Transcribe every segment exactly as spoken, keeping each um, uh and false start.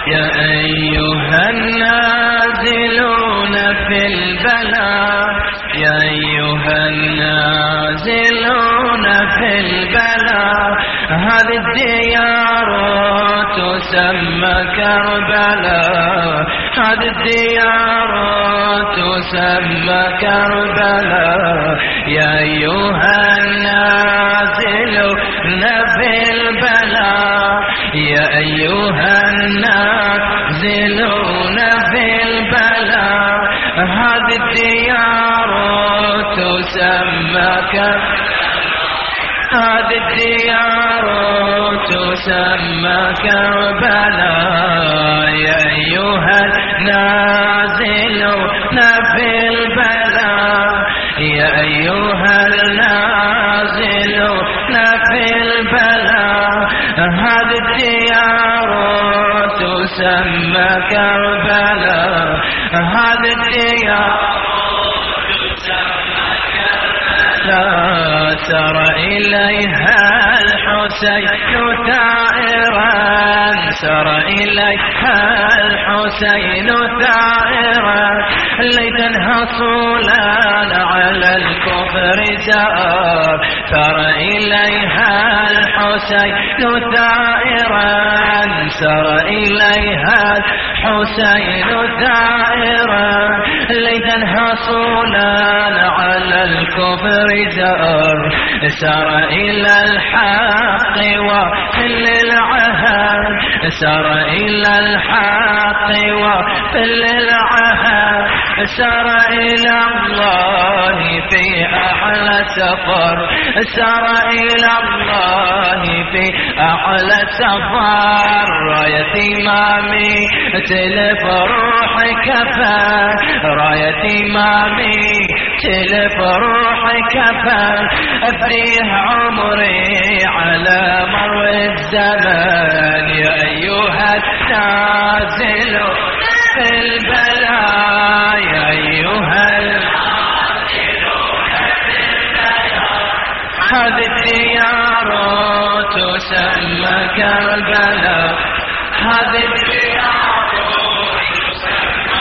يا أيها النازلون في البلاء يا أيها النازلون في البلاء هذه الديار تسمى كربلاء هذه الديار تسمى كربلاء يا أيها النازلون في البلاء يا أيها النازلون في البلاء هذه الديار تسمى كربلاء هذه الديار تسمى كربلاء يا أيها النازلون في البلاء يا أيها النازلون في البلاء هذه الديار تسمى كربلاء هذه الديار سار إليها الحسين ثائرا سار إليها الحسين ثائرا ليتنها صولان على الكفر زار سار إليها الحسين ثائرا سار إليها الحسين ثائرا ليتنها صولان على الكفر زار سار إلى الحق وفل العهد سار إلى الحق وفل العهد سار إلى الله في أحلى سفر سار إلى الله في أحلى سفر راية إمامي تلف روح كفر راية إمامي تلف روح كفر أفريح عمري على مر الزمان يا أيها النازل في البلاء يا أيها النازلون في البلاء هذه الديار تسمى كربلاء هذه الديار تسمى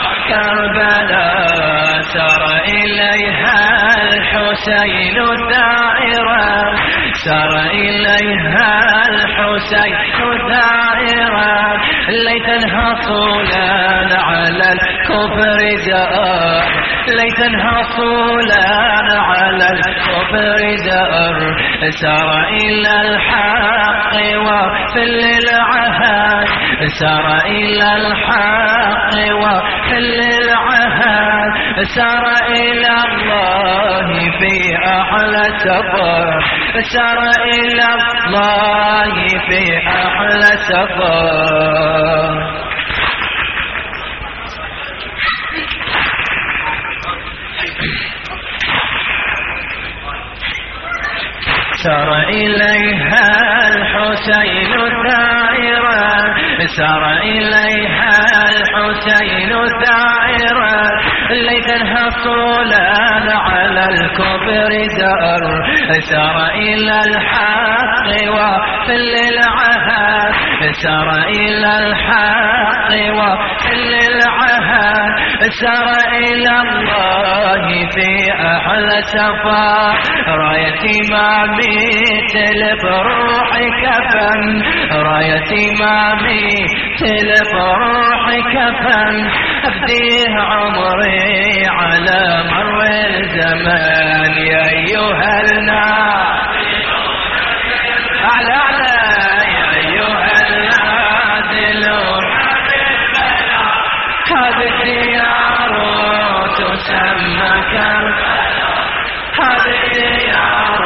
كربلاء سار إليها الحسين ثائرا سار إليها الحسين ثائرا ليتنها صولان على الكفر زار ليتنها صولان على الكفر زار سار إلى الحق وفل العهد سار إلى الحق وفل العهد سار إلى الله في أحلى سفر سار إلى الله في أحلى سفر سار إليها الحسين ثائرا سار إليها الحسين ثائرا ليتنها صولان على الكفر زار سار إلى الحق وفل العهد سار إلى الحق وفل العهد سار إلى الله في أحلى سفر راية إمامي تلف روح كفن راية إمامي تلف روح كفن أفديه عمري على مر الزمان يا أيها النازلون أعلى أعلى يا أيها النازلون هذه الديار تسمى كربلاء هذه الديار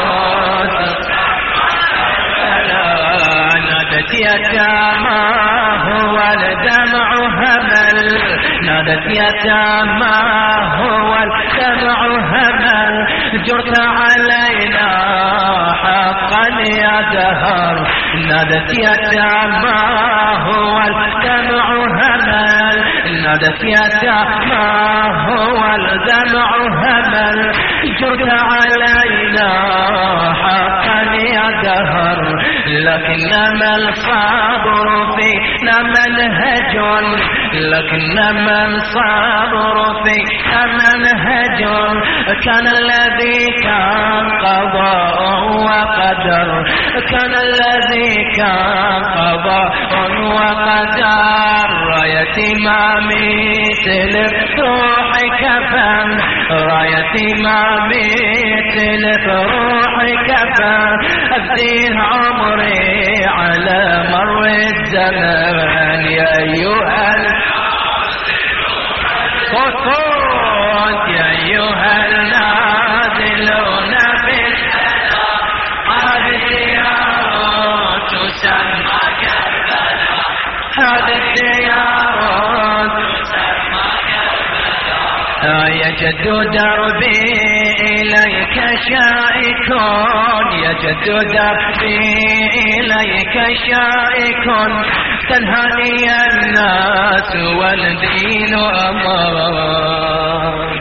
نادت يتامى هو الدمع همل نادت يتامى هو الدمع همل جرت علينا حقا يا دهر نادت يتامى هو الدمع همل نادت يتامى هو الدمع همل جرت علينا حقا يا دهر لكنما الصبر فينا منهج لكنما الصبر فينا منهج كان الذي كان قضاء وقدر كان الذي كان قضاء وقدر راية إمامي تلف روحي كفن راية إمامي تلف روحي كفن أفديه عمري على مر الزمان يا أيها الصوت يا أيها النازلون في السماء هذه الديار تسمى كربلاء هذه الديار تسمى كربلاء يا جد دربي إليك شائك يا جد دربي إليك شائك تنهاني الناس والدين أمر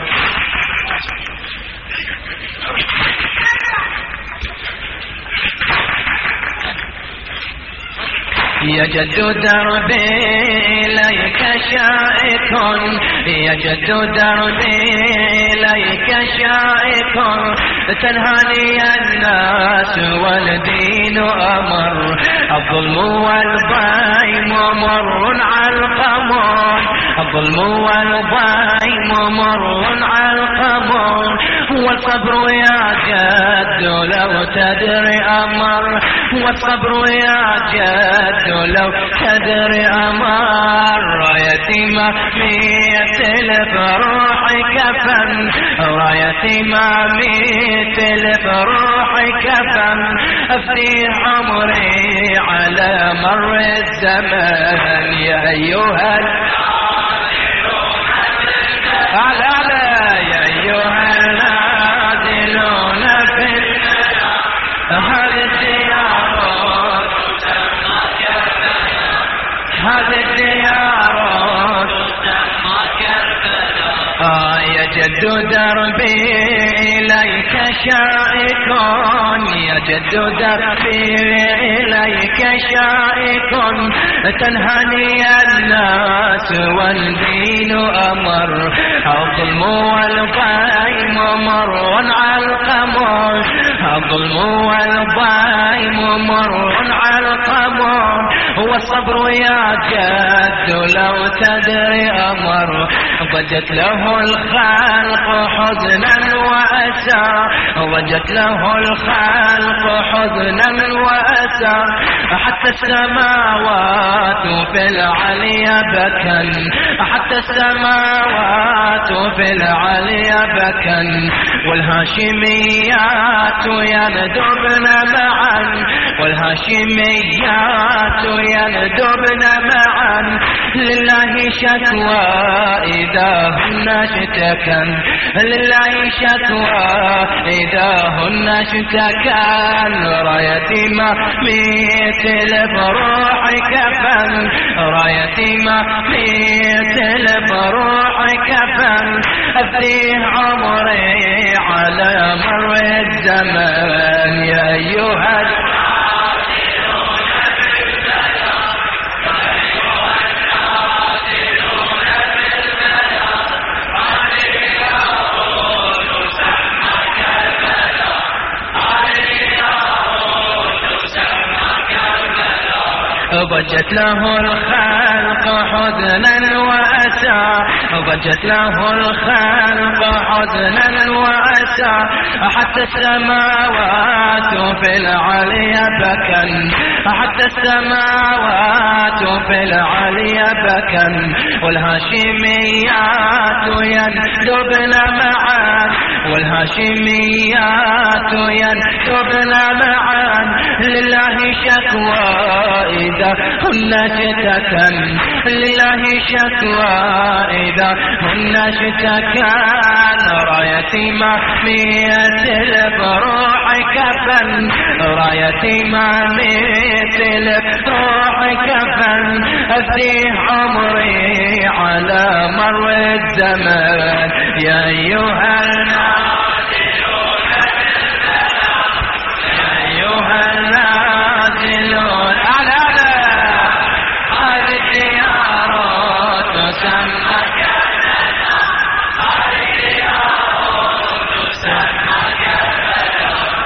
يا جد دربي إليك شائك يا جد دربي إليك شائك تنهاني الناس والدين أمر الظلم والظلم مر على القمر الظلم والظلم مر على القمر والصبر يا جد لو تدري أمر والصبر يا جد لو تدري أمر راية إمامي تلف روحي كفن راية إمامي تلف روحي كفن أفديه عمري على مر الزمان يا أيها أعلى أعلى يا أيها النازلون في هذه الديار هذه الديار تسمى كربلاء آه يا جد دربي إليك شائك يا جد دربي إليك شائك تنهاني الناس والدين أمر الظلم والظلم مر على القمر الظلم والظلم مر على القمر والصبر يا جد لو تدري أمر ضجت له الخلق حزنا وأسى ضجت له الخلق حزنا وأسى حتى السماوات في العلي بكن حتى السماوات في العلي بكن والهاشميات يندبن معا والهاشميات يندبن معا لله شكوى إذا هن اشتكن لله شكوى إذا هن اشتكن راية إمامي تلف روحي كفن راية إمامي تلف روحي كفن أفديه عمري على مر الزمان يا أيها ضجت له الخلق حزنا وأسى ضجت له الخلق حزنا وأسى حتى السماوات في العلي بكن حتى السماوات في العلي بكن والهاشميات يندبن معا والهاشميات يندبن معا لله شكوى إذا هن اشتكن لله شكوى إذا هن اشتكن راية إمامي تلف روحي كفن راية إمامي تلف روحي كفن أفديه عمري على الزمن يا أيها النازلون يا أيها النازلون على هذه الديار تسمى